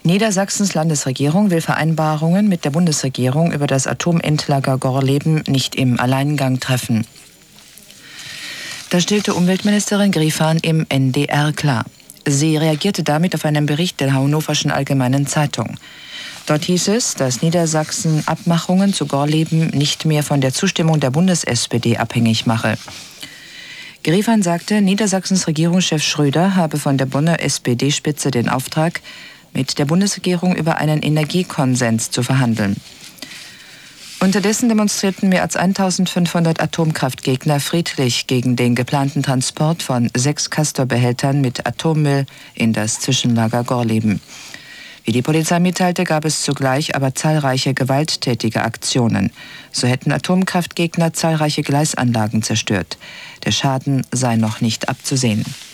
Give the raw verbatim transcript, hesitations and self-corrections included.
Niedersachsens Landesregierung will Vereinbarungen mit der Bundesregierung über das Atomendlager Gorleben nicht im Alleingang treffen. Das stellte Umweltministerin Gryphan im N D R klar. Sie reagierte damit auf einen Bericht der Hannoverschen Allgemeinen Zeitung. Dort hieß es, dass Niedersachsen Abmachungen zu Gorleben nicht mehr von der Zustimmung der Bundes-S P D abhängig mache. Gryphan sagte, Niedersachsens Regierungschef Schröder habe von der Bonner S P D-Spitze den Auftrag, mit der Bundesregierung über einen Energiekonsens zu verhandeln. Unterdessen demonstrierten mehr als eintausendfünfhundert Atomkraftgegner friedlich gegen den geplanten Transport von sechs Castor-Behältern mit Atommüll in das Zwischenlager Gorleben. Wie die Polizei mitteilte, gab es zugleich aber zahlreiche gewalttätige Aktionen. So hätten Atomkraftgegner zahlreiche Gleisanlagen zerstört. Der Schaden sei noch nicht abzusehen.